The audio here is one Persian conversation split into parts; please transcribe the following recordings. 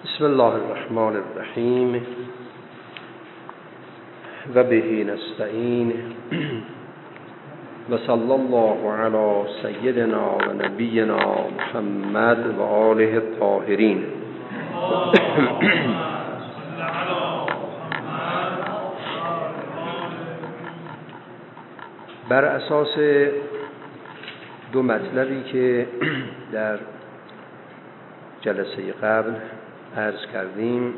بسم الله الرحمن الرحیم و به نستعین و صلی الله علی سیدنا و نبینا محمد و آله الطاهرین. بر اساس دو مطلبی که در جلسه قبل عرض کردیم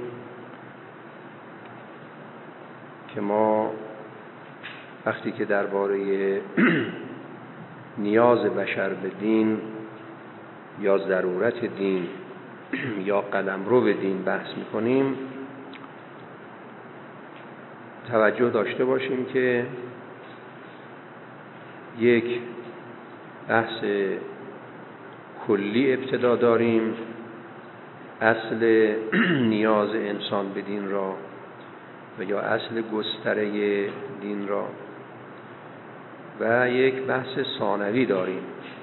که ما وقتی که درباره نیاز بشر به دین یا ضرورت دین یا قلمرو به دین بحث می‌کنیم، توجه داشته باشیم که یک بحث کلی ابتدا داریم، اصل نیاز انسان به دین را و یا اصل گستره دین را، و یک بحث ثانوی داریم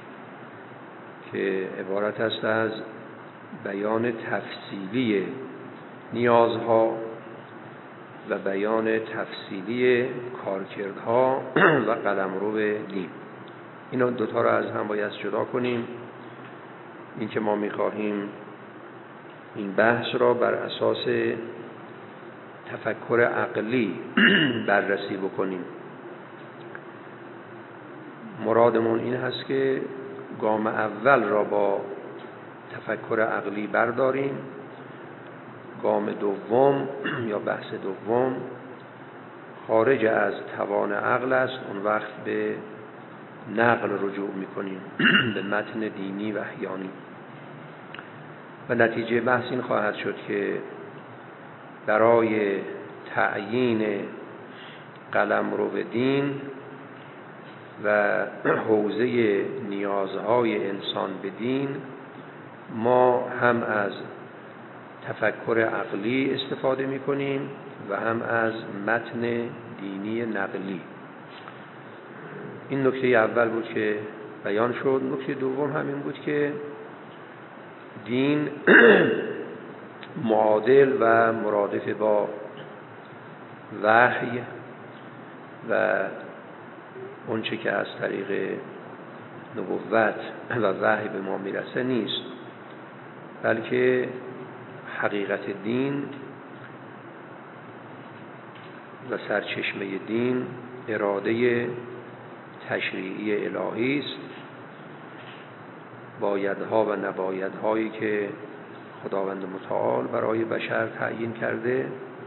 که عبارت است از بیان تفصیلی نیازها و بیان تفصیلی کارکردها و قلمرو دین. اینا دوتا را از هم باید جدا کنیم. این که ما می‌خواهیم این بحث را بر اساس تفکر عقلی بررسی بکنیم. مرادمون این هست که گام اول را با تفکر عقلی برداریم، گام دوم یا بحث دوم خارج از توان عقل است، اون وقت به نقل رجوع میکنیم به متن دینی و احیانی، و نتیجه بحث این خواهد شد که برای تعیین قلمرو به دین و حوزه نیازهای انسان به دین ما هم از تفکر عقلی استفاده می‌کنیم و هم از متن دینی نقلی. این نکته اول بود که بیان شد. نکته دوم همین بود که دین معادل و مرادف با وحی و اون چه که از طریق نبوت و وحی به ما میرسه نیست، بلکه حقیقت دین و سرچشمه دین اراده تشریعی الهی است، بایدها و نبایدهایی که خداوند متعال برای بشر تعیین کرده.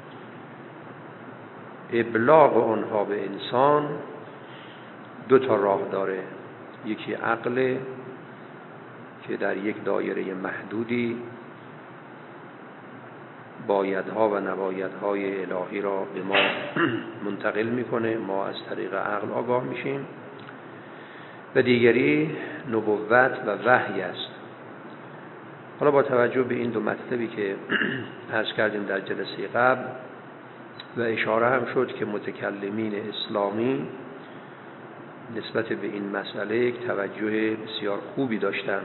ابلاغ آنها به انسان دو تا راه داره، یکی عقل که در یک دایره محدودی بایدها و نبایدهای الهی را به ما منتقل میکنه، ما از طریق عقل آگاه میشیم، و دیگری نبوت و وحی است. حالا با توجه به این دو مطلبی که عرض کردیم در جلسه قبل و اشاره هم شد که متکلمین اسلامی نسبت به این مسئله یک توجه بسیار خوبی داشتند.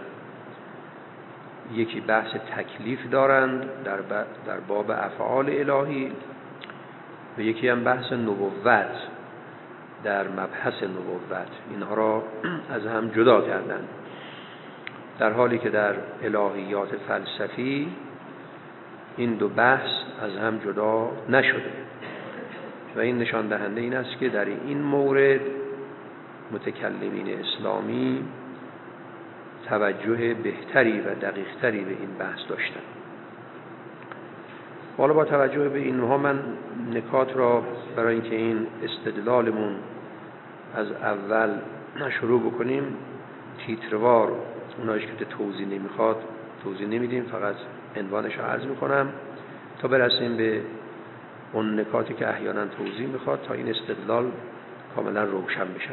یکی بحث تکلیف دارند در باب افعال الهی و یکی هم بحث نبوت در مبحث نبوت. اینها را از هم جدا کردند، در حالی که در الهیات فلسفی این دو بحث از هم جدا نشده، و این نشان دهنده این است که در این مورد متکلمین اسلامی توجه بهتری و دقیقتری به این بحث داشتند. حالا با توجه به اینها من نکات را برای اینکه این استدلالمون از اول شروع بکنیم تیتروار، اونایش که توضیح نمیخواد توضیح نمیدیم، فقط عنوانش رو عرض میکنم تا برسیم به اون نکاتی که احیانا توضیح میخواد تا این استدلال کاملا روشن بشه.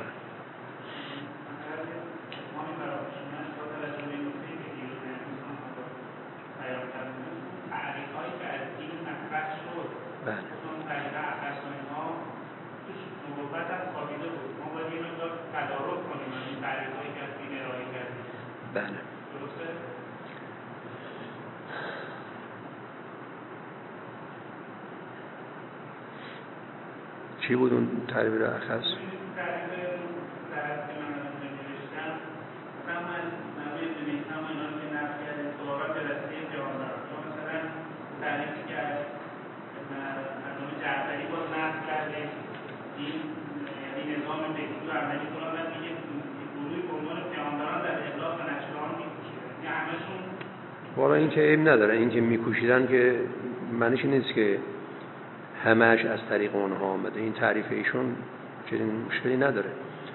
چی بود اون تعریف رخص؟ والا این که عیب نداره، این که میکوشیدن که معنیش نیست که همه‌اش از طریق اونها آمده. این تعریف ایشون چنین مشکلی نداره.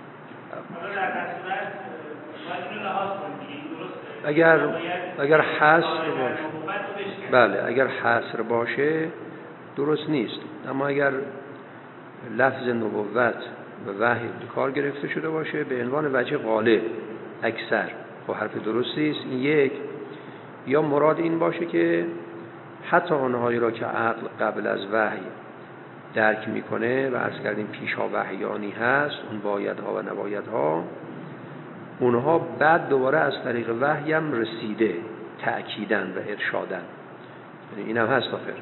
اگر حصر باشه، بله اگر حصر باشه درست نیست، اما اگر لفظ نبوت و وحی به کار گرفته شده باشه به عنوان وجه غالب اکثر، خب حرف درستی است. این یک، یا مراد این باشه که حتی آنهایی را که عقل قبل از وحی درک میکنه و عرض کردیم پیشا وحیانی هست، اون بایدها و نبایدها، اونها بعد دوباره از طریق وحی هم رسیده تأکیدن و ارشادن. یعنی این هم هست آخر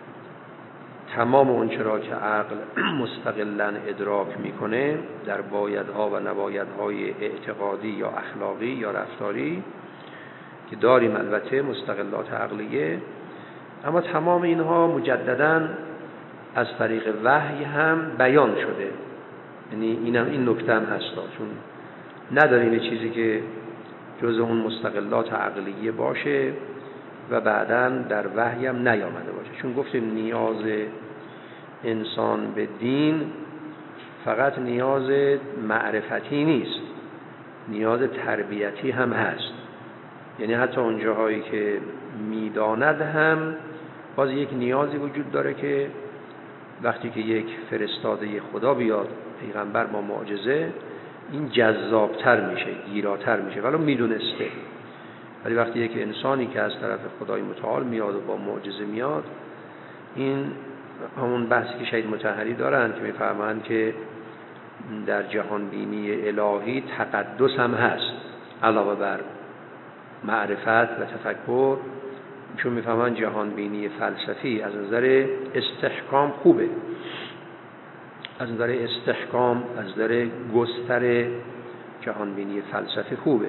تمام اون چرا که عقل مستقلاً ادراک میکنه در بایدها و نبایدهای اعتقادی یا اخلاقی یا رفتاری که داریم البته مستقلات عقلیه، اما تمام اینها مجدداً از طریق وحی هم بیان شده. یعنی این نکته هم هست، چون نداریم یه چیزی که جز اون مستقلات عقلیه باشه و بعداً در وحی هم نیامده باشه. چون گفتیم نیاز انسان به دین فقط نیاز معرفتی نیست، نیاز تربیتی هم هست. یعنی حتی اون جاهایی که میداند هم باز یک نیازی وجود داره که وقتی که یک فرستاده خدا بیاد پیغمبر با معجزه، این جذابتر میشه، گیراتر میشه ولو میدونسته. ولی وقتی یک انسانی که از طرف خدای متعال میاد و با معجزه میاد، این همون بحثی که شهید مطهری دارن که میفرمایند که در جهان بینی الهی تقدس هم هست علاوه بر معرفت و تفکر، چون میفهمن جهان بینی فلسفی از نظر استحکام خوبه، از نظر استحکام، از نظر گستر جهان بینی فلسفی خوبه،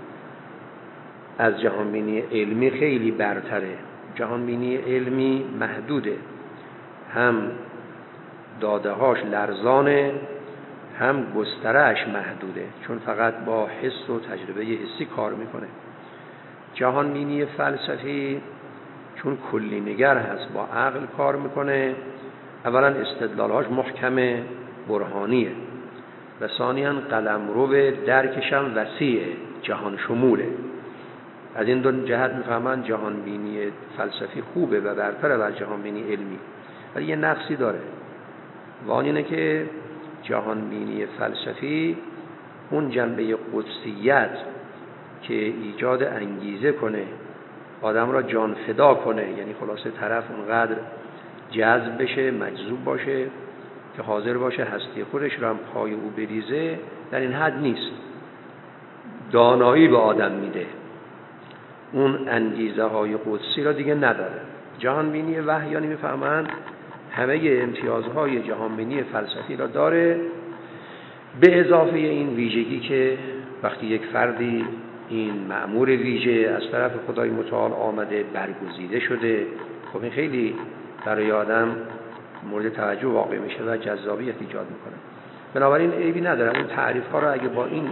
از جهان بینی علمی خیلی برتره. جهان بینی علمی محدوده، هم داده‌هاش لرزانه، هم گستره‌اش محدوده، چون فقط با حس و تجربه حسی کار میکنه. جهان بینی فلسفی چون کلی نگر هست، با عقل کار میکنه، اولا استدلالهاش محکمه، برهانیه، و ثانیاً قلمرو درکش هم وسیعه، جهان شموله. از این دو جهت میفهمن جهان بینی فلسفی خوبه و برتره بر جهان بینی علمی. ولی یه نقصی داره، و آن اینه که جهان بینی فلسفی اون جنبه قدسیت که ایجاد انگیزه کنه، آدم را جان فدا کنه، یعنی خلاصه طرف اونقدر جذب بشه، مجذوب باشه که حاضر باشه هستی خودش را هم پای او بریزه، در این حد نیست. دانایی به آدم میده، اون انگیزه های قدسی را دیگه نداره. جهان بینی وحیانی میفهمند همه امتیازهای جهان بینی فلسفی را داره، به اضافه این ویژگی که وقتی یک فردی این مأمور ویژه از طرف خدای متعال آمده، برگزیده شده، خب این خیلی برای آدم مورد توجه واقع میشه و جذابیت ایجاد میکنه. بنابراین عیبی نداره این تعریف ها را اگه با این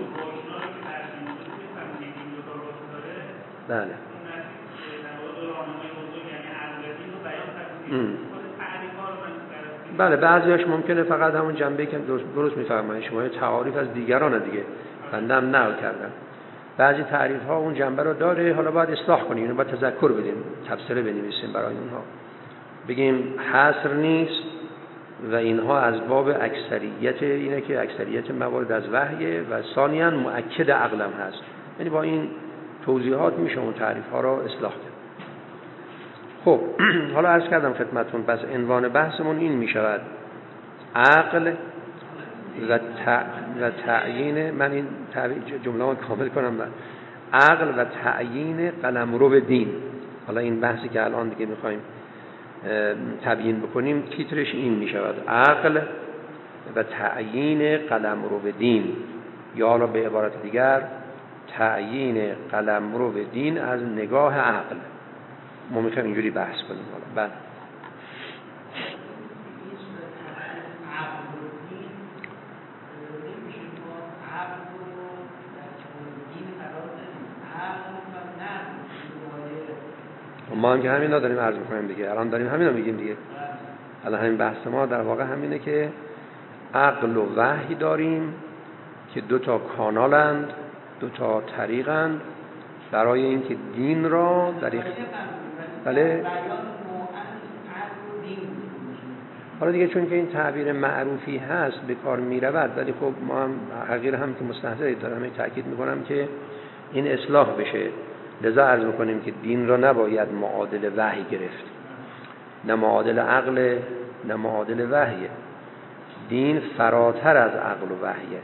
بله بله بعضیاش ممکنه فقط همون جنبه که درست میفهمن شما تعاریف از دیگران دیگه بنده هم نقل کردم. بعضی تعریف ها اون جنبه رو داره، حالا باید اصلاح کنیم، اینو باید تذکر بدیم، تفسیر بنویسیم برای اونها، بگیم حصر نیست و اینها از باب اکثریت، اینه که اکثریت موارد از وحیه و ثانیاً مؤکد عقلم هست. یعنی با این توضیحات میشه اون تعریف ها رو اصلاح کرد. خب حالا عرض کردم خدمتتون، پس عنوان بحثمون این میشود عقل و تعیین، من این جمله رو کامل کنم، عقل و تعیین قلمرو دین. حالا این بحثی که الان دیگه میخوایم تبیین بکنیم تیترش این میشود عقل و تعیین قلمرو دین، یا حالا به عبارت دیگر تعیین قلمرو دین از نگاه عقل. ما میخوایم اینجوری بحث کنیم. حالا بله. ما هم که همین داریم عرض میکنیم دیگه، الان داریم همین رو میگیم دیگه. الان همین بحث ما در واقع همینه که عقل و وحی داریم که دو تا کانالند، دو تا طریقند برای اینکه دین را در بله. حالا دیگه چون که این تعبیر معروفی هست به کار میرود، ولی خب ما هم حقیر هم که مستحضرید دارم تاکید میکنم که این اصلاح بشه. لذا عرض میکنیم که دین را نباید معادل وحی گرفت، نه معادل عقل نه معادل وحیه. دین فراتر از عقل و وحیه.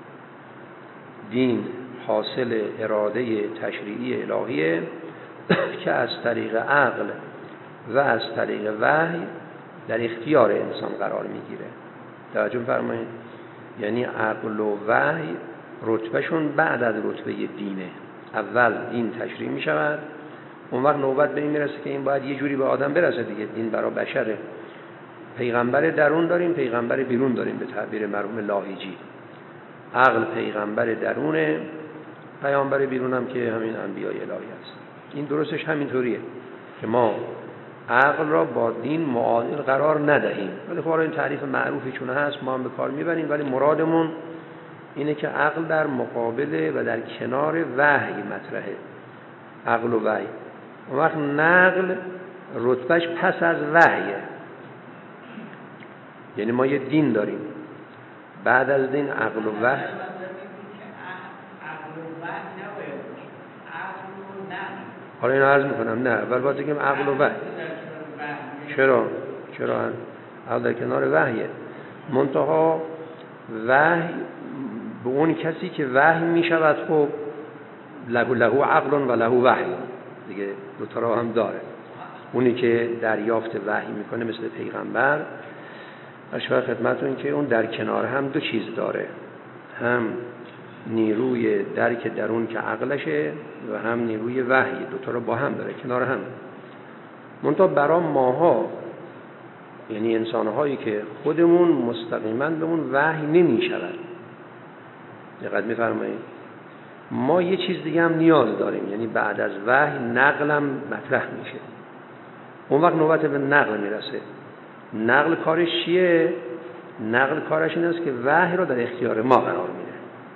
دین حاصل اراده تشریعی الهیه که از طریق عقل و از طریق وحی در اختیار انسان قرار میگیره. توجه فرمایید. یعنی عقل و وحی رتبهشون بعد از رتبه دینه. اول دین تشریع می شود، اون وقت نوبت به این میرسه که این باید یه جوری به آدم برسه دیگه. دین برای بشره. پیغمبر درون داریم، پیغمبر بیرون داریم به تعبیر مرحوم لاهیجی. عقل پیغمبر درونه، پیامبر بیرون هم که همین انبیاء الهی است. این درستش همینطوریه که ما عقل را با دین معادل قرار ندهیم. ولی خب این تعریف معروفی چون هست ما هم به کار میبریم، ولی مرادمون اینه که عقل در مقابل و در کنار وحی مطرحه. عقل و وحی. اون وقت نقل رتبهش پس از وحیه. یعنی ما یه دین داریم، بعد از دین عقل و وحی. حالا اینو عرض میکنم نه اول باید بگیم عقل و وحی. چرا عقل در کنار وحیه. منتها وحی به اون کسی که وحی میشود خب له عقل و له وحی دیگه، دو تا راه هم داره. اونی که دریافت وحی میکنه مثل پیغمبر، اشاره خدمتتون که اون در کنار هم دو چیز داره، هم نیروی درک درون که عقلشه و هم نیروی وحی. دو تا رو با هم داره، کنار هم. منتها برای ماها، یعنی انسانهایی که خودمون مستقیما به اون وحی نمیشود، دقت میفرمایید، ما یه چیز دیگه هم نیاز داریم. یعنی بعد از وحی نقلم مطرح میشه. اون وقت نوبت به نقل میرسه. نقل کارش چیه؟ نقل کارش این است که وحی رو در اختیار ما قرار میده.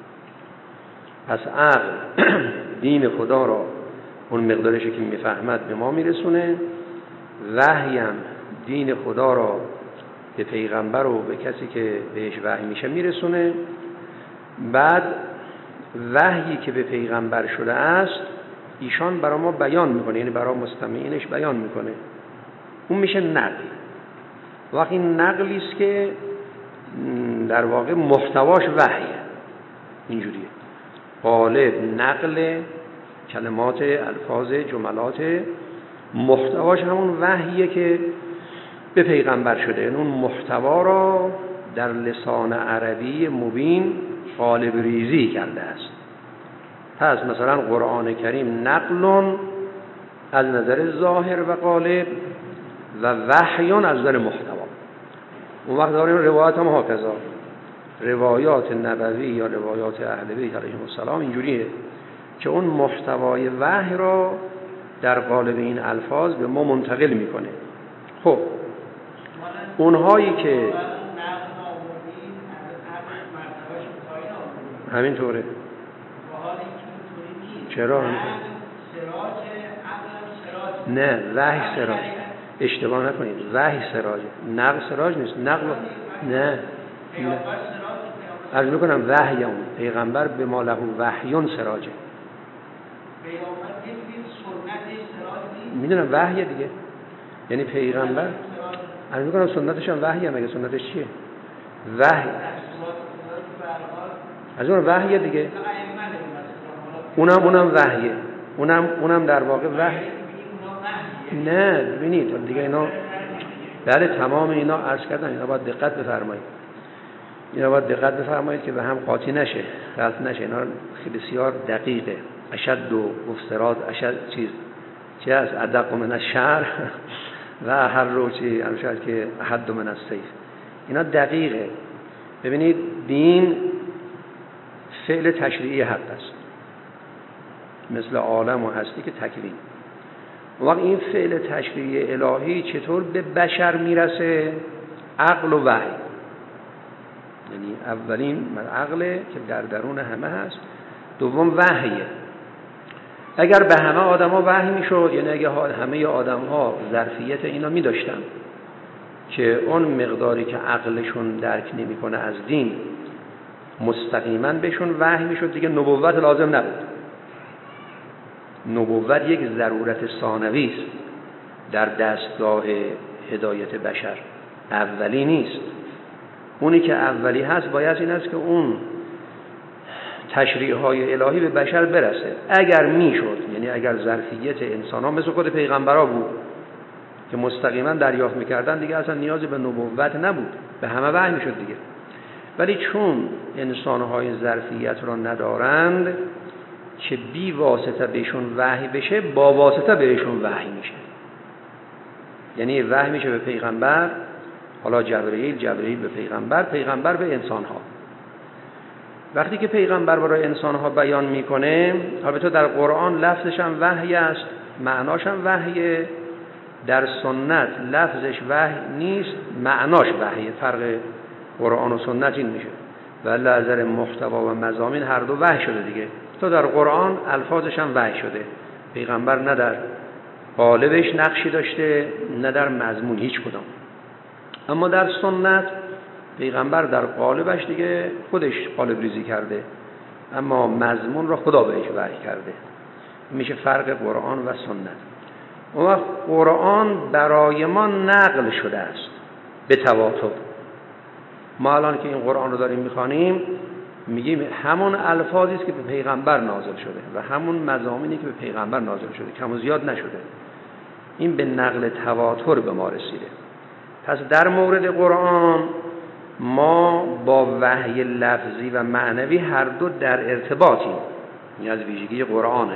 پس عقل دین خدا را اون مقدارش که میفهمد به ما میرسونه، وحی هم دین خدا را به پیغمبر و به کسی که بهش وحی میشه میرسونه. بعد وحیی که به پیغمبر شده است ایشان برای ما بیان میکنه، یعنی برای مستمعینش بیان میکنه. اون میشه نقل. وقتی نقلی است که در واقع محتواش وحیه. اینجوریه. قالب نقل کلمات، الفاظ، جملات، محتواش همون وحیه که به پیغمبر شده. یعنی اون محتوا را در لسان عربی مبین قالب ریزی کرده است. پس مثلا قرآن کریم نقل از نظر ظاهر و قالب و وحی از نظر محتوا. اون وقت داریم روایات هم هاکذا. روایات نبوی یا روایات اهل بیت علیهم السلام اینجوریه که اون محتوای وحی را در قالب این الفاظ به ما منتقل میکنه. خب اونهایی که همینطوره. چرا؟ نه وحی سراج. اشتباه نکنید، وحی سراجه، نقل سراج نیست. نقل نه عرض میکنم وحی اون پیغمبر به ما له وحیون سراجه. میدونم وحیه دیگه، یعنی پیغمبر عرض میکنم سنتش هم وحیه. مگه سنتش چیه؟ وحی از اون وحیه دیگه. اونم وحیه. اونم در واقع وحی. نه ببینید دیگه اینا، بله تمام اینا عرض کردم، اینا باید دقت بفرمایید. اینا باید دقت بفرمایید که به هم قاطی نشه، غلط نشه. اینا خیلی بسیار دقیقه. اشد و افتراض، اشد چی از ادق من الشعر و هر روچی همشد که احد من السیف. اینا دقیقه. ببینید دین فعل تشریعی حق است، مثل عالم و هستی که تکوین. وقت این فعل تشریعی الهی چطور به بشر میرسه؟ عقل و وحی. یعنی اولین عقله که در درون همه هست، دوم وحیه. اگر به همه آدم‌ها وحی میشد، یعنی اگر همه آدم‌ها ظرفیت اینا می‌داشتن که اون مقداری که عقلشون درک نمی‌کنه از دین مستقیما بهشون وحی میشد، دیگه نبوت لازم نبود. نبوت یک ضرورت ثانوی است در دستگاه هدایت بشر، اولی نیست. اونی که اولی هست باید این است که اون تشریع‌های الهی به بشر برسه. اگر میشد، یعنی اگر ظرفیت انسان‌ها مثل خود پیغمبرها بود که مستقیما دریافت می‌کردن، دیگه اصلا نیازی به نبوت نبود، به همه وحی میشد دیگه. ولی چون انسان‌ها این ظرفیت را ندارند که بی واسطه بهشون وحی بشه، با واسطه بهشون وحی میشه. یعنی وحی میشه به پیغمبر، حالا جبرئیل به پیغمبر، پیغمبر به انسان‌ها. وقتی که پیغمبر برای انسان‌ها بیان میکنه، البته در قرآن لفظش هم وحی است، معناش هم وحیه. در سنت لفظش وحی نیست، معناش وحیه. فرق قرآن و سنت این میشه. و لحاظ محتوا و مضامین هر دو وحی شده دیگه. تو در قرآن الفاظش هم وحی شده. پیغمبر نه در قالبش نقشی داشته، نه در مضمون، هیچ کدام. اما در سنت پیغمبر در قالبش دیگه خودش قالب ریزی کرده، اما مضمون را خدا بهش وحی کرده. میشه فرق قرآن و سنت. اون وقت قرآن برای ما نقل شده است به تواتر. ما الان که این قرآن رو داریم میخوانیم، میگیم همون الفاظی است که به پیغمبر نازل شده و همون مضامینی که به پیغمبر نازل شده، کم و زیاد نشده. این به نقل تواتر به ما رسیده. پس در مورد قرآن ما با وحی لفظی و معنوی هر دو در ارتباطیم. این از ویژگی قرآنه.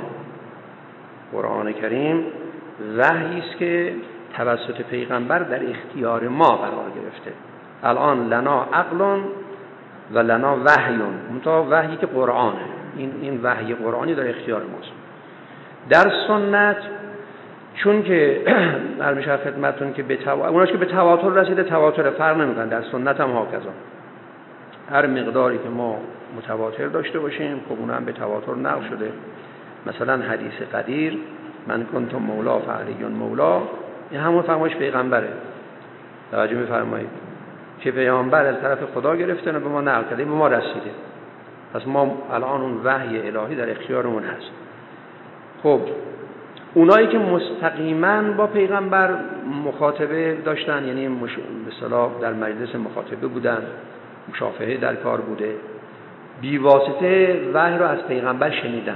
قرآن کریم وحی است که توسط پیغمبر در اختیار ما قرار گرفته. الان لنا عقل و لنا وحیون، منتها وحیی که قرآنه، این وحی قرآنی در اختیار ماست. در سنت چون که برمیشه خدمتون که اوناش که به تواتر رسیده، تواتر فرق نمیکنه. در سنت هم هاکذا هر مقداری که ما متواتر داشته باشیم، خب اون هم به تواتر نقل شده. مثلا حدیث قدیر، من کنت مولا فعلیون مولا، این همون فرمایش پیغمبره. توجه می‌فرمایید که پیامبر از طرف خدا گرفته و به ما نقل کرده، به ما رسیده. پس ما الان اون وحی الهی در اختیارمون هست. خب اونایی که مستقیما با پیغمبر مخاطبه داشتن، یعنی به اصطلاح در مجلس مخاطبه بودن، مشافهه در کار بوده، بی واسطه وحی رو از پیغمبر شنیدن.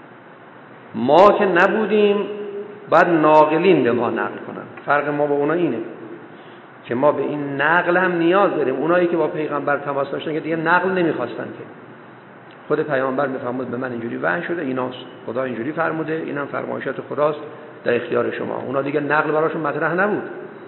ما که نبودیم، باید ناقلین به ما نقل کنن. فرق ما با اونا اینه که ما به این نقل هم نیاز داریم. اونایی که با پیغمبر تماس داشتن که دیگه نقل نمیخواستن، که خود پیامبر میفرمود به من اینجوری وحی شده، ایناست، خدا اینجوری فرموده، اینم فرمایشات خداست، در اختیار شما. اونا دیگه نقل براشون مطرح نبود.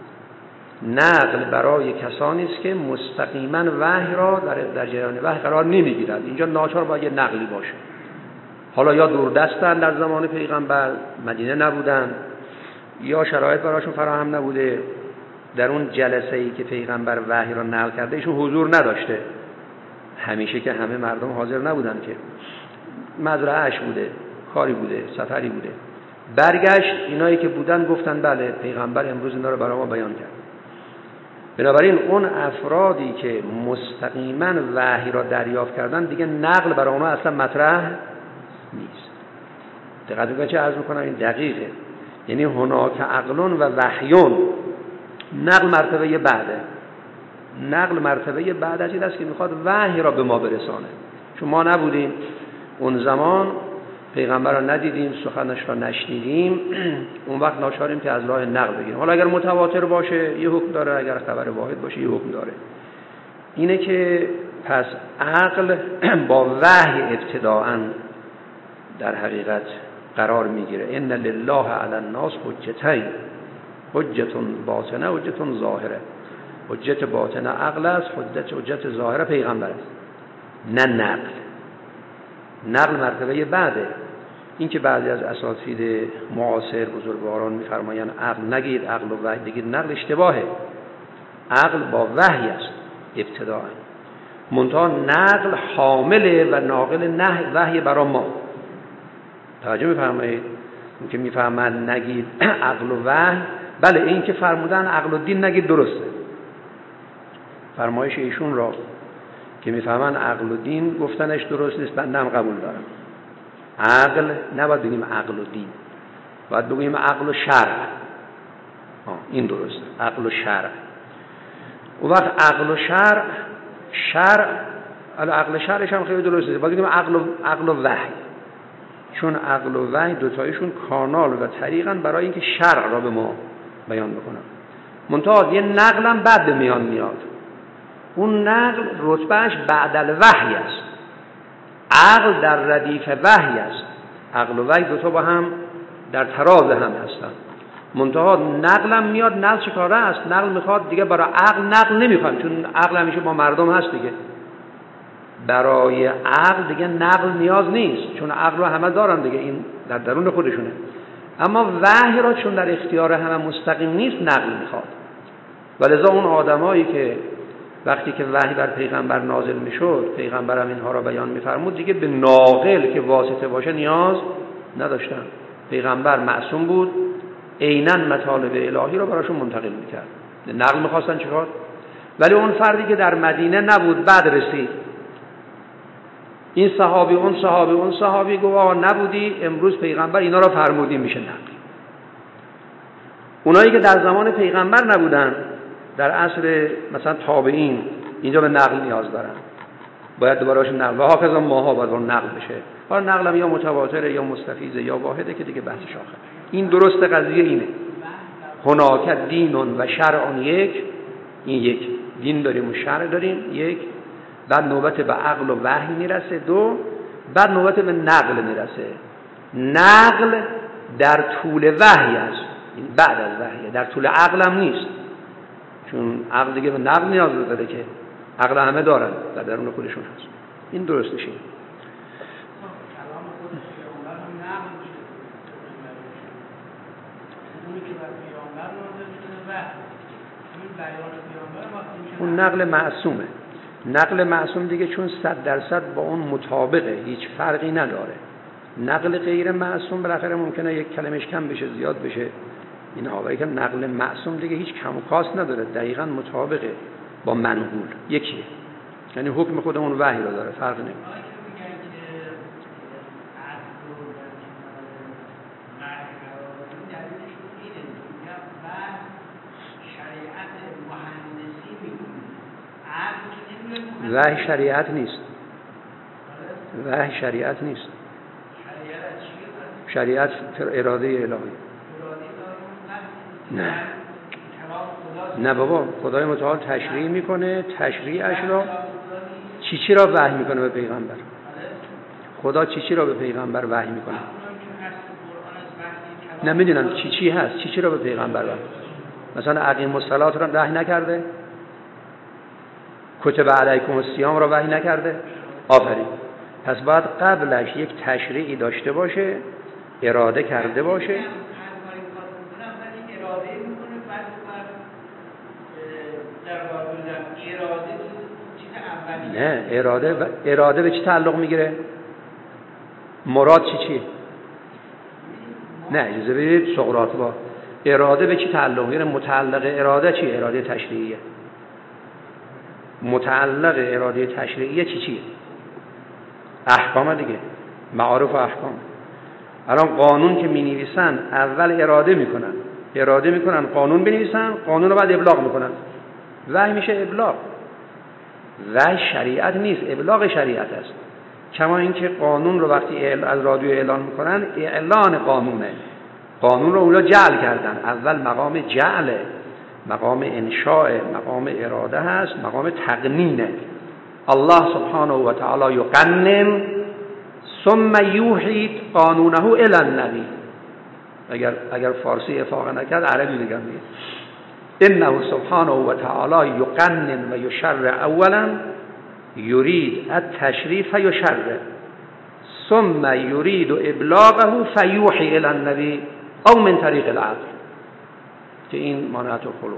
نقل برای کسانی است که مستقیما وحی را در جریان وحی قرار نمیگیرند. اینجا ناچار باید یه نقلی باشه. حالا یا دوردستن، در زمان پیغمبر مدینه نبودن، یا شرایط براشون فراهم نبوده، در اون جلسه‌ای که پیغمبر وحی را نقل کرده ایشون حضور نداشته. همیشه که همه مردم حاضر نبودن، که مزرعه‌اش بوده، کاری بوده، سفری بوده. برگشت، اینایی که بودن گفتن بله پیغمبر امروز اینا رو برای ما بیان کرد. بنابراین اون افرادی که مستقیما وحی را دریافت کردن، دیگه نقل برای اونها اصلا مطرح نیست. دقت بکنید چه عرض می‌کنم، این دقیقه. یعنی هناک عقل و وحیون. نقل مرتبه بعده. نقل مرتبه بعد از این است که میخواد وحی را به ما برسانه. چون ما نبودیم اون زمان، پیغمبر را ندیدیم، سخنش را نشنیدیم، اون وقت ناچاریم که از راه نقل بگیریم. حالا اگر متواتر باشه یه حکم داره، اگر خبر واحد باشه یه حکم داره. اینه که پس عقل با وحی ابتداءً در حقیقت قرار میگیره. ان لله علی الناس حجتین، حجت باطنه، حجت ظاهره. حجت باطنه عقل است، حجت ظاهره پیغمبر است، نه نقل. نقل مرتبه بعده. این که بعضی از اساتید معاصر بزرگواران میفرمایند عقل نگید، عقل و وحی بگید، نقل اشتباهه. عقل با وحی است ابتداء، منتها نقل حامله و ناقل وحی برای ما. توجه میفرمایید؟ این که میفهمند نگید عقل و وحی، بله این که فرمودن عقل و دین نگید درسته، فرمایش ایشون را که میفهمن عقل و دین گفتنش درست نیست، بنده هم قبول دارم. عقل نباید بگیم عقل و دین، باید بگیم عقل و شرع. این درسته، عقل و شرع. و وقت عقل و شرع عقل شرعش هم خیلی درسته، باید بگیم عقل و وحی، چون عقل و وحی دوتایشون کانال و طریقن برای اینکه شرع را به ما بیان بکنن. منتها یه نقل هم بعد به میان میاد، اون نقل رتبهش بعد الوحی است، عقل در ردیف وحی است. عقل و وحی دوتا با هم در تراز هم هستن. منتها نقل هم میاد، نقل چه کاره است؟ نقل میخواد دیگه برای عقل نقل نمیخواد، چون عقل همیشه با مردم هست دیگه. برای عقل دیگه نقل نیاز نیست، چون عقل رو همه دارن دیگه، این در درون خودشونه. اما وحی را چون در اختیار همه مستقیم نیست، نقل میخواد. ولذا اون آدمایی که وقتی که وحی بر پیغمبر نازل میشد، پیغمبرم اینها را بیان میفرمود، دیگه به ناقل که واسطه باشه نیاز نداشتن. پیغمبر معصوم بود، عیناً مطالب الهی را براشون منتقل میکرد. نقل میخواستن چیکار؟ ولی اون فردی که در مدینه نبود، بعد رسید، این صحابی اون صحابی گفت نبودی امروز پیغمبر اینا را فرمودی، میشه نقل. اونایی که در زمان پیغمبر نبودن، در عصر مثلا تابعین، اینجا به نقل نیاز دارن، باید دوبارهشون نقل، و حافظا ماها باید نقل بشه. حالا نقل هم یا متواتره یا مستفیضه یا واحده که دیگه بحث شاخه. این درست قضیه اینه. هناک دین و شرع یک، این یک دین داریم و شرع داریم یک، بعد نوبت به عقل و وحی میرسه دو، بعد نوبت به نقل میرسه. نقل در طول وحی است، این بعد از وحیه، در طول عقل هم نیست، چون عقل دیگه به نقل نیاز داره که عقل همه دارن و درون خودشون هست. این درست میشه. اون نقل معصومه. نقل معصوم دیگه چون 100% با اون مطابقه، هیچ فرقی نداره. نقل غیر معصوم بالاخره ممکنه یک کلمش کم بشه، زیاد بشه، این آوایی که نقل معصوم دیگه هیچ کم و کاس نداره، دقیقاً مطابقه با منقول، یکیه، یعنی حکم خودمون وحی رو داره، فرق نمیکنه. وحی شریعت نیست. وحی شریعت نیست. شریعت اراده الهی. نه بابا، خدای متعال تشریع میکنه، تشریعش را چی را وحی میکنه به پیغمبر. خدا چی را به پیغمبر وحی میکنه. نمیدونم چی هست، چی را به پیغمبر وحی. مثلا اقیم الصلاة را وحی نکرده، کتب علیکم الصیام را وحی نکرده. آفرین. پس باید قبلش یک تشریعی داشته باشه، اراده کرده باشه. نه، اراده به چی تعلق میگیره؟ مراد چیه؟ نه اجازه بدید سقراط با اراده به چی تعلق میگیره؟ متعلق اراده چیه؟ اراده تشریعیه. متعلق اراده تشریعیه چیه؟ احکام دیگه، معارف و احکام. الان قانون که می‌نویسن اول اراده میکنن قانون بنویسن، قانون رو بعد ابلاغ میکنن. وحی میشه ابلاغ. وحی شریعت نیست، ابلاغ شریعت است. کما اینکه قانون رو وقتی از رادیو اعلان میکنن، اعلان قانونه. قانون رو اونا جعل کردن. اول مقام جعله، مقام انشاء، مقام اراده هست، مقام تقنینه. الله سبحانه و تعالی یقنن ثم یوحی قانونه الی النبی. اگر فارسی افاقه نکرد عربی بگم دیگه. انه سبحانه و تعالی یقنن و یشرع اولا یرید التشریف یشرع ثم یرید ابلاغه فیوحی الی النبی او من طریق العقل، که این مانعت الخلود.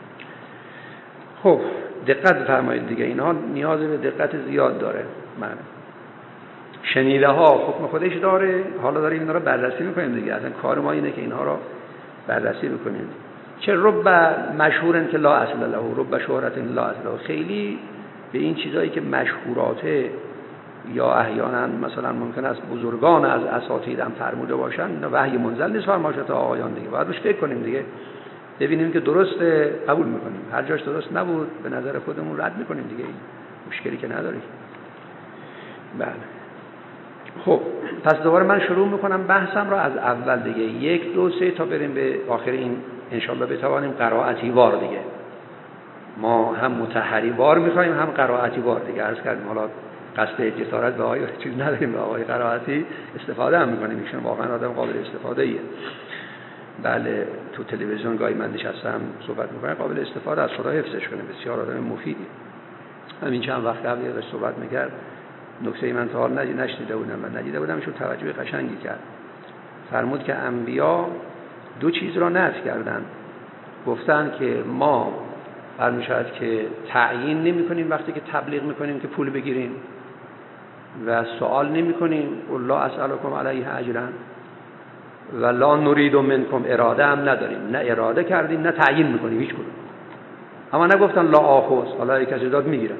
خب دقت فرمایید دیگه، اینها نیاز به دقت زیاد داره. من شنیده ها حکم خودش داره، حالا داریم اینا رو بررسی میکنیم دیگه. اصلا کار ما اینه که اینها رو بررسی میکنیم. چه رب مشهورن که لا اصل له، رب شهرت لا اصل له. خیلی به این چیزایی که مشهوراته یا احیانا مثلا ممکن است بزرگان از اساتید هم فرموده باشن، اینا وحی منزل نیست فرمایشات آقایان دیگه. باید روش فکر کنیم دیگه، ببینیم که درست قبول میکنیم، هر جاش درست نبود به نظر خودمون رد میکنیم دیگه، این مشکلی که نداریم. بله. خب پس دوباره من شروع میکنم بحثم را از اول دیگه، 1 2 3 تا بریم به آخر این انشالله بتوانیم قرائتی وار دیگه. ما هم مطهری وار میخوایم هم قرائتی وار دیگه. عرض کردیم حالا قصد جسارت به آقای چیز نداریم، به آقای قرائتی استفاده هم میکنیم، ایشون واقعا آدم قابل استفاده ایه. بله تو تلویزیون گاهی من نشستم صحبت میکنم، قابل استفاده از خدا حفظش کنه، بسیار آدم مفیدی. همین چند وقت قبل ازش صحبت میکرد، نکته من تا حال نشنیده بودم و ندیده بودم، ایشون توجه قشنگی کرد. فرمود که انبیا 2 چیز را نفی کردن، گفتن که ما فرمایشات که تعیین نمی کنیم وقتی که تبلیغ میکنیم که پول بگیریم و سوال نمی کنیم الله اسألکم علیه اجرا و لا نرید منکم، اراده هم نداریم، نه اراده کردیم نه تعیین میکنیم هیچ کدوم. اما نگفتن لا آخذ، حالا یک کسی داد میگیرم.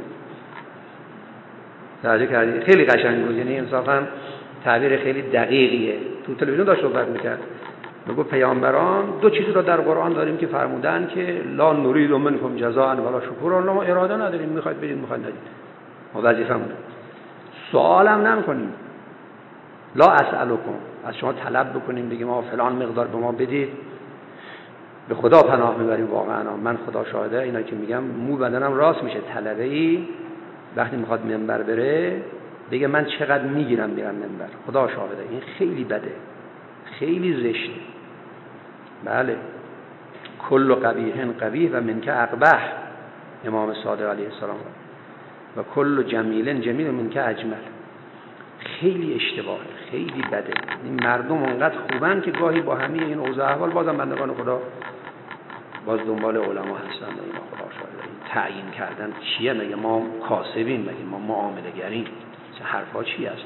توجه کردید؟ خیلی قشنگ بود، یعنی انصافا تعبیر خیلی دقیقیه. تو تلویزیون داشت صحبت میکرد، میگه پیامبران 2 چیز رو در قرآن داریم که فرمودن که لا نرید منکم جزاء ولا شکورا، ما اراده نداریم، میخواید بدید میخواید ندید، ما وظیفه‌مونه. سوال هم نمی‌کنیم، لا اسألکم، از شما طلب بکنیم بگیم ما فلان مقدار به ما بدید، به خدا پناه میبریم. واقعا من خدا شاهده اینا که میگم مو بدنم راست میشه. طلبه‌ای وقتی میخواد منبر بره بگه من چقدر میگیرم میرم منبر، خدا شاهده این خیلی بده، خیلی زشته. بله کل قبیح قبیح و منک اقبح، امام صادق علیه السلام، و کل جمیل جمیل منک اجمل. خیلی اشتباهه، خیلی بده. این مردم اونقدر خوبن که گاهی با همه این اوضاع احوال بازم بندگان خدا باز دنبال علما هستن. اینا خدا شاهده این تعیین کردن چیه؟ مگه ما کاسبیم؟ مگه ما معامله گریم؟ چه حرفا چی هست؟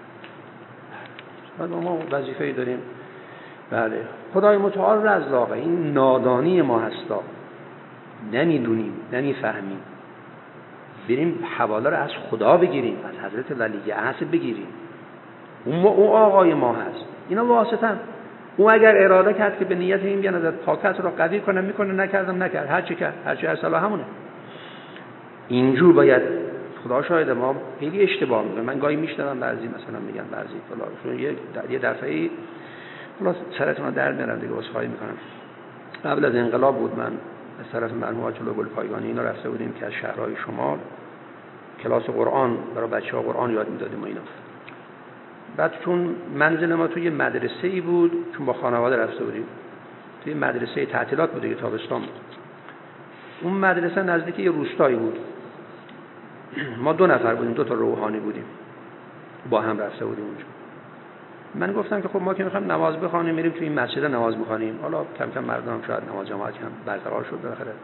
ما وظیفه‌ای داریم. بله خدای متعال رزاقه، این نادانی ما هستا، نمیدونیم نمیفهمیم. بریم حواله رو از خدا بگیریم، از حضرت ولی عهد بگیریم. اون آقای ما هست، اینا واسطن. او اگر اراده کرد که به نیت این بیان از پاکت رو قوی کنه میکنه، نکردم نکرد، هر چی کرد هر چی اصلا همونه. اینجور باید. خدا شاهده ما خیلی اشتباه میکنیم. من گاهی میشنوم بعضی مثلا میگن بعضی فلان یه دفعه‌ای خلاص سرتون رو در میارم دیگه، عذرخواهی میکنم. قبل از انقلاب بود، من از طرف مرحوم آقای گلپایگانی اینا رفته بودیم که از شهرهای شمال کلاس قرآن برای بچه‌ها قرآن یاد میدادیم و اینا. بعد چون منزل ما توی مدرسه‌ای بود، چون با خانواده رفته بودیم توی مدرسه تعطیلات بود دیگه، تابستان بود. اون مدرسه نزدیک یه روستایی بود. ما 2 نفر بودیم، 2 تا روحانی بودیم، با هم رفته بودیم اونجا. من گفتم که خب ما که می‌خوایم نماز بخوانیم میریم توی این مسجد نماز می‌خوانیم. حالا کم کم مردم شاید نماز جماعت هم برقرار شد بالاخره.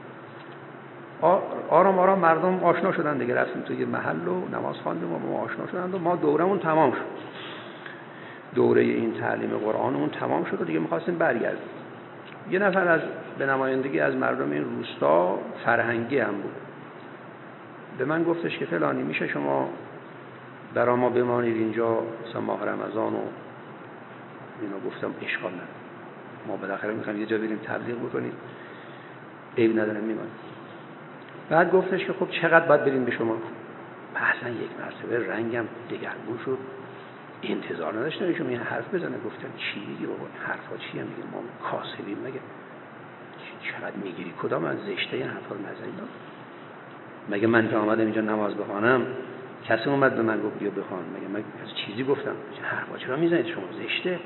آرام آرام مردم آشنا شدن دیگه، رفتیم توی محل و نماز خواندیم و ما آشنا شدن و ما دورمون تمام شد. دوره این تعلیم قرآنمون تمام شد و دیگه می‌خواستیم برگردیم. یه نفر از به نمایندگی از مردم این روستا فرهنگی هم بود، به من گفتش که فلانی میشه شما برای ما بمانید اینجا مثلا ماه رمضان و اینا. گفتم اشکال نداره، ما بالاخره میخوایم یه جا بریم تبلیغ بکنیم، عیب نداره میمونیم. بعد گفتش که خب چقدر باید بریم به شما؟ اصلا یک مرتبه رنگم دگرگون شد، انتظار نداشتم ایشون این حرف بزنه. گفتم چی میگی بابا، حرفا چیه؟ میگه ما کاسبیم. مگه چقدر میگیری؟ کدام از زشته این حرفا رو نزنید. مگه من که آمدم اینجا نماز بخوانم کسی اومد به من گفت بیا بخوان؟ مگه من چیزی گفتم؟ حرفا چرا میزنید شما؟ زشته.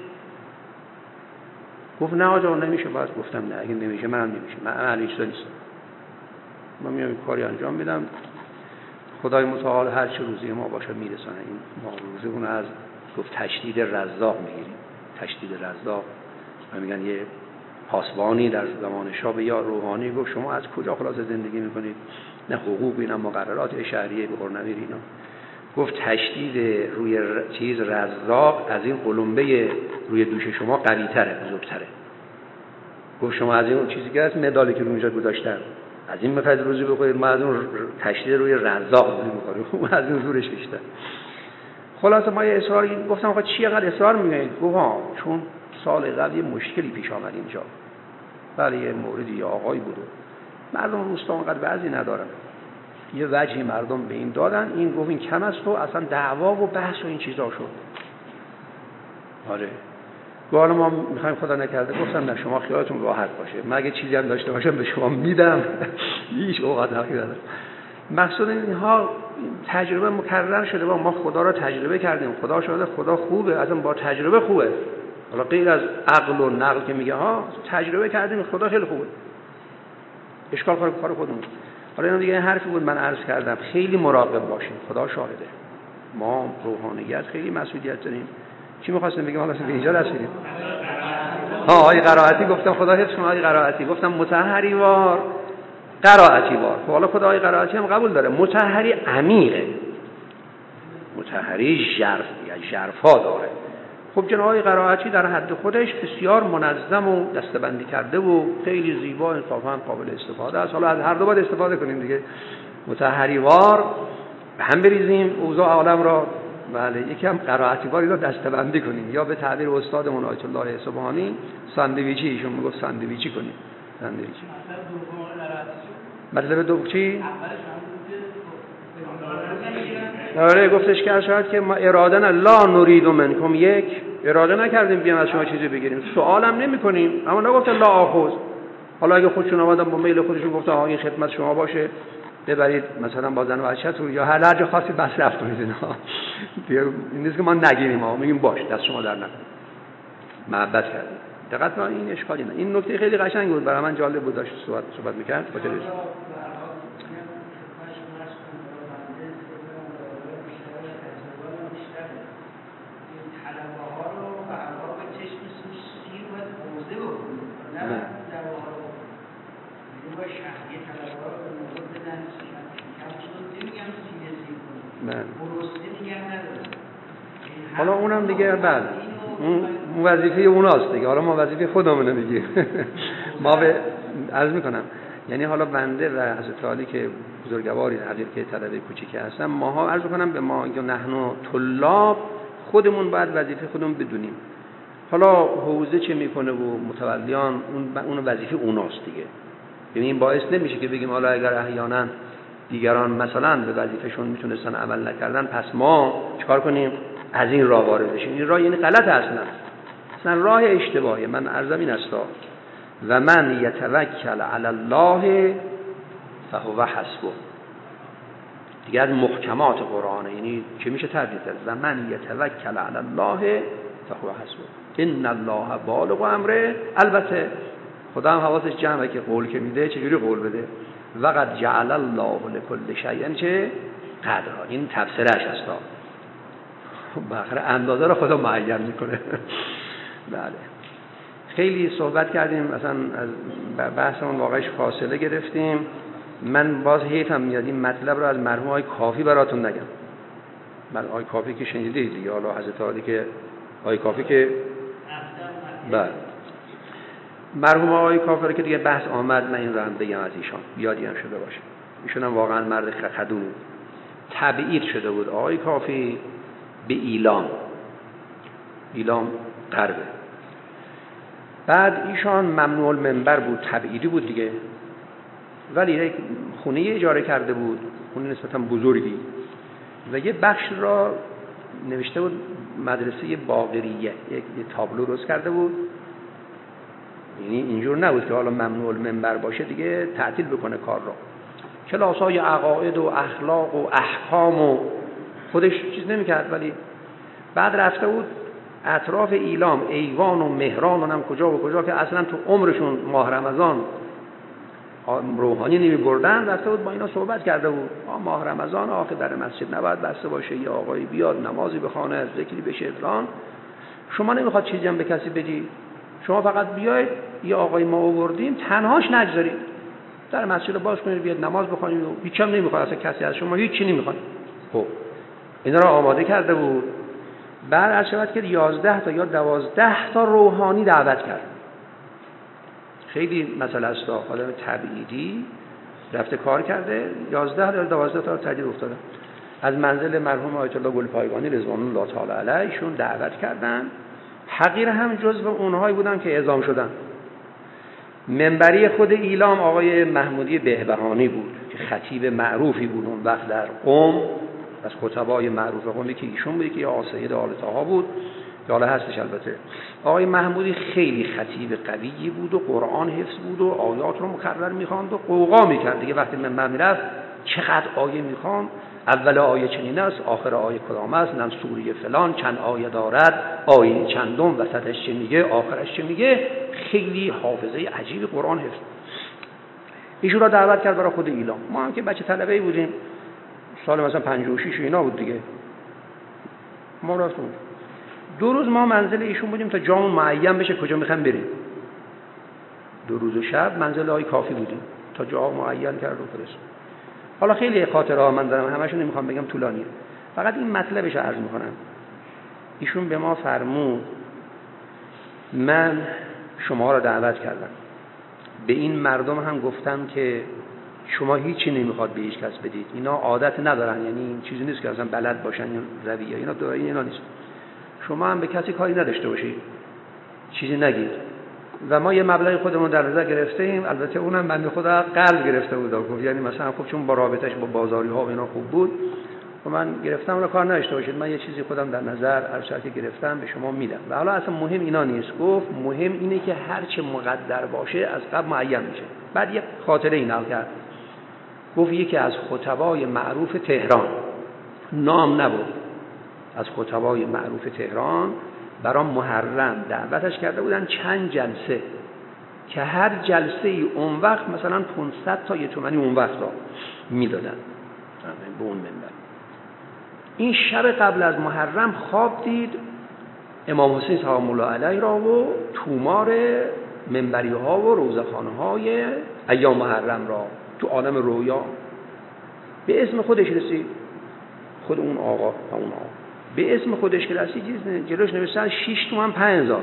گفت نه آقا نمیشه. باز گفتم نه، اگه نمیشه منم نمیشه، من اهل ایشتا نیستم، من میام کاری انجام میدم، خدای متعال هر چه روزی ما باشه میرسانه. این ما روزی اون از گفت تشدید رزاق میگیریم. تشدید رزاق میگن یه پاسبانی در زمان شاه به یا روحانی گفت شما از کجا خلاصه زندگی میکنید؟ نه حقوق اینا مقررات شهریه به قرنویر اینا. گفت تشدید روی چیز رزاق از این قلمبه روی دوش شما قوی تره، بزرگتره. گفت شما از این چیزی که هست مدالی که رو اینجا گذاشتن از این میخواید روزی بخورید، ما از اون تشدید روی رزاق میخوریم، اون از اون زورش بیشتر. خلاصه ما یه اصرار گفتم آقا چی اینقدر اصرار میکنید؟ گفت ها چون سال قبل یه مشکلی پیش آمد اینجا، بله یه موردی یه آقایی بود، مردم روستا اونقدر وضعی ندارن، یه وجهی مردم به این دادن، این گفت این کم است و اصلا دعوا و بحث و این چیزا شد. آره حالا ما میخوایم خدا نکرده. گفتم نه شما خیالتون راحت باشه، من اگه چیزی هم داشته باشم به شما میدم، هیچ اوقات حقی ندارم. مقصود اینها تجربه مکرر شده و ما خدا را تجربه کردیم، خدا شده خدا خوبه، اصلا با تجربه خوبه. حالا غیر از عقل و نقل که میگه ها، تجربه کردیم خدا خیلی خوبه، اشکال کار خودمون. حالا اینو دیگه حرفی بود من عرض کردم، خیلی مراقب باشیم، خدا شاهده ما روحانیت خیلی مسئولیت داریم. چی می‌خواستم بگم؟ حالا به اینجا رسیدیم. آقای قرائتی گفتم خدا حفظ کنه. آقای قرائتی گفتم مطهری وار قرائتی وار. حالا خدا آقای قرائتی هم قبول داره، مطهری عمیقه، مطهری ژرفا داره. خب جناب آقای قرائتی در حد خودش بسیار منظم و دسته‌بندی کرده و خیلی زیبا انصافا قابل استفاده است. حالا از هر دو باید استفاده کنیم دیگه، مطهری وار به هم بریزیم اوضاع عالم را، بله یکی هم قرائتی واری رو دسته‌بندی کنیم، یا به تعبیر استادمون آیت الله سبحانی ساندویچی، ایشون میگفت ساندویچی کنیم. ساندویچی مطلب دوم چی؟ آره گفتش که شاید که ما اراده لا نريد منکم، یک اراده نکردیم بیام از شما چیزی بگیریم، سوالم نمی‌کنیم، اما نگفت لا آخذ. حالا اگه خودشون آمدن با میل خودشون گفت آقا این خدمت شما باشه، ببرید مثلا با زن و بچه‌تون یا هر جا خاصی مصرف کنید اینا. این نیست که ما نگیریم، ما میگیم باش دست شما در نکنه. محبت کردیم. دقت کنید این اشکالی نه. این نکته خیلی قشنگ بود برای من، جالب بود، داشت صحبت می‌کرد. حالا اونم دیگه بله اون وظیفه اوناست دیگه، حالا ما وظیفه خودمون رو میگیم. ما به عرض میکنم یعنی حالا بنده و حضرت علی که بزرگواری حقیر که طلبه کوچیک هستم، ماها عرض میکنم به ما یا نحنو طلاب، خودمون باید وظیفه خودمون بدونیم. حالا حوزه چه میکنه و متولیان اون وظیفه اوناست دیگه. یعنی این باعث نمیشه که بگیم حالا اگر احیانا دیگران مثلا به وظیفه‌شون میتونستن عمل نکردن پس ما چیکار کنیم؟ از این راه وارد بشیم. این راه یعنی غلط اصلا راه اشتباهی. من عرضم این است و من یتوکل علی الله فهو حسبه. دیگه از محکمات قرآنه، یعنی چه میشه تعبیر کرد؟ و من یتوکل علی الله فهو حسبه ان الله بالغ امره. البته خدا هم حواسش جمعه که قول که میده چجوری قول بده؟ وقد جعل الله لكل شیء چه قدرا. این تفسیرش است. بالاخره اندازه رو خدا معین میکنه. بله خیلی صحبت کردیم، مثلا از بحثمون واقعش فاصله گرفتیم. من باز حیفم میاد این مطلب رو از مرحوم آقای کافی براتون نگم. من آقای کافی که شنیدید دیگه، حالا حضرت علی که آقای کافی که بله مرحوم آقای کافی رو که دیگه بحث آمد، من این رو هم بگم از ایشان یادی هم شده باشه. ایشون هم واقعا مرد خدوم تبعید شده بود. آقای کافی به ایلام غربه. بعد ایشان ممنوع المنبر بود، تبعیدی بود دیگه، ولی یک خونه اجاره کرده بود، خونه نسبتا بزرگی، و یه بخش را نوشته بود مدرسه باقریه، یک تابلو درست کرده بود. یعنی اینجور نبود که حالا ممنوع المنبر باشه دیگه تعطیل بکنه کار را، کلاس‌های عقاید و اخلاق و احکام و خودش چیز نمی‌کرد، ولی بعد رفته بود اطراف ایلام، ایوان و مهران و هم کجا و کجا که اصلا تو عمرشون ماه رمضان روحانی نمی‌بردن، رفته بود با اینا صحبت کرده بود. ماه رمضان آخه در مسجد نباید بسته باشه، یه آقایی بیاد نمازی بخونه، ذکری بشه فلان. شما نمیخواد چیزی هم به کسی بدی، شما فقط بیاید یه آقای ما آوردیم تنهاش نگذارید، در مسجد رو باز کنید بیاد نماز بخونید و هیچ هم نمیخواد، اصلا کسی از شما هیچ چی نمیخواد. خب اینا رو آماده کرده بود. بعد از شبت که 11 تا یا 12 تا روحانی دعوت کرد. خیلی مسئله است، آدم تبعیدی رفته کار کرده، 11 تا 12 تا تدیر افتاده. از منزل مرحوم آیت الله گلپایگانی رضوان الله تعالی علیهشون دعوت کردن. حقیر هم جزو اونهایی بودن که اعزام شدن. منبری خود ایلام آقای محمودی بهبهانی بود که خطیب معروفی بود اون وقت در قم، از خطبای معروف قم که ایشون بود، که یا سید آل طه بود، که حالا هستش. البته آقای محمودی خیلی خطیب قویی بود و قرآن حفظ بود و آیات رو مکرر می‌خواند و قوقا می‌کرد دیگه. وقتی منبر میرفت چقدر آیه می‌خواند، اول آیه چنین است، آخر آیه کدام است، نم سوره فلان چند آیه دارد، آیه چندم وسطش چه میگه، آخرش چه میگه. خیلی حافظه عجیب قرآن حفظ. ایشون را دعوت کرد برای خود ایلام. ما هم که بچه طلبه‌ای بودیم، سال مثلا 56 اینا بود دیگه، ما رفتیم. 2 روز ما منزل ایشون بودیم تا جامون معین بشه کجا میخوایم بریم. 2 روز و شب منزل آقای کافی بودیم تا جا معین کرد و فرست. حالا خیلی خاطره ها من دارم، همشون نمیخوام بگم، طولانیه. فقط این مطلبش عرض میکنم. ایشون به ما فرمود من شما را دعوت کردم، به این مردم هم گفتم که شما هیچی نمیخواد به هیچ کس بدید، اینا عادت ندارن، یعنی این چیزی نیست که اصلا بلد باشن این رویه، اینا دورایی اینا نیست. شما هم به کسی کاری نداشته باشید، چیزی نگید. و ما یه مبلغ خودمون در نظر گرفتیم، البته اونم بنده خدا قرض گرفته بود، یعنی مثلا خب چون با رابطش با بازاری ها و اینا خوب بود و من گرفتم، اون کار نداشته باشید، من یه چیزی خودم در نظر ارشاد که گرفتم به شما میدم. و حالا اصلا مهم اینا نیست، گفت مهم اینه که هر چه مقدر باشه از قبل معین میشه. بعد یه خاطره اینا کرد، گفت یکی از خطبای معروف تهران، نام نبود، از خطبای معروف تهران برای محرم دعوتش کرده بودن چند جلسه که هر جلسه ای اون وقت مثلا 500 تا 1 تومانی اون وقت را میدادن به اون منبر. این شب قبل از محرم خواب دید امام حسین سلام الله علیه را و تومار منبری ها و روزخانه های ایام محرم را تو عالم رویا. به اسم خودش رسید، خود اون آقا و اون آقا به اسم خودش که رسید جلوش نوشتن 6 تومن 5000،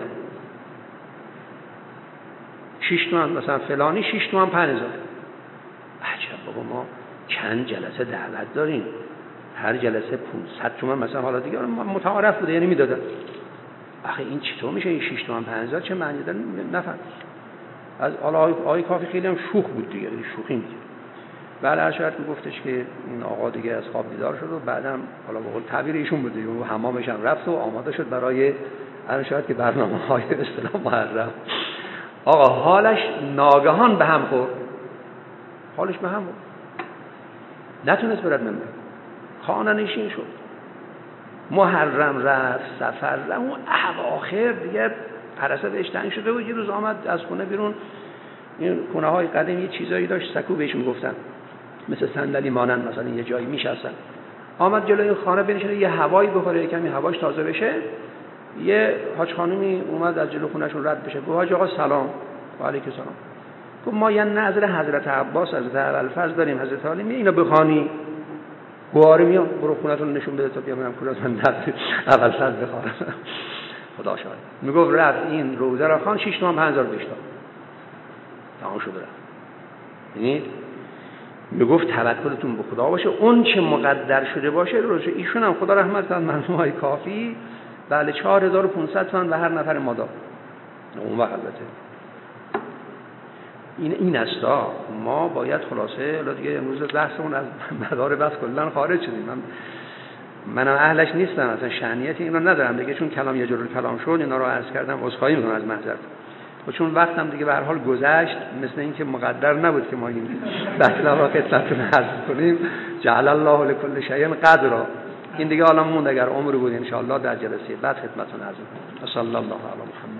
6 تومن مثلا فلانی 6 تومن 5000. عجب بابا، ما چند جلسه دعوت داریم، هر جلسه 500 تومن مثلا، حالا دیگه متعارف بوده یعنی میدادن. آخه این چطور میشه این 6 تومن 5000 چه معنی داره نفهم. از آقای کافی خیلی هم شوخ بود دیگه، شوخی میگه. بعد ارشاد گفتش که این آقا دیگه از خواب بیدار شد و بعدم حالا به قول تعبیر ایشون بود دیگه، و حمامش هم رفت و آماده شد برای ارشاد که برنامه‌های به اصطلاح محرم. آقا حالش ناگهان به هم خورد، حالش به هم خورد، نتونست برد منبر، خانه نشین شد. محرم رفت، سفر رفت، اون اواخر دیگه پرسه بهش تنگ شده بود. یه روز آمد از خونه بیرون، این خونه های قدیم یه چیزایی داشت، سکو بهش میگفتن، مثل صندلی مانند، مثلا یه جایی میشستن. آمد جلوی این خانه بنشینه یه هوایی بخوره، کمی هواش تازه بشه. یه حاج خانومی اومد از جلو خونهشون رد بشه، گفت حاج آقا سلام. و علیکم سلام. گفت ما یه نظر حضرت عباس، حضرت ابوالفضل داریم، حضرت علی، اینو بخوانی. گواره میام برو خونتون نشون بده تا بیام کلاس من درس ابوالفضل بخوام. خدا شاهد. میگفت رفت این روزه را خان 6 تومن 5000 بهش داد. تمام شد رفت. یعنی میگفت توکلتون به خدا باشه، اون چه مقدر شده باشه روشه. ایشون هم خدا رحمت کنه مرحوم های کافی، بله 4500 تومان به هر نفر ما داد. اون وقت البته این استا ما باید خلاصه دیگه امروز بحثمون از مدار بحث کلا خارج شدیم. منم اهلش نیستم، اصلا شأنیت این رو ندارم دیگه، چون کلام یه جور کلام شد اینا رو عرض کردم، عذرخواهی میکنم از محضرت. و چون وقتم دیگه به هر حال گذشت، مثل اینکه مقدر نبود که ما این بطلبا خدمتتون عرض کنیم، جعل الله لكل شیء قدرا، این دیگه حالا موند اگر عمر بود ان شاء الله در جلسه بعد خدمتتون عرض کنیم. صلی الله علی محمد.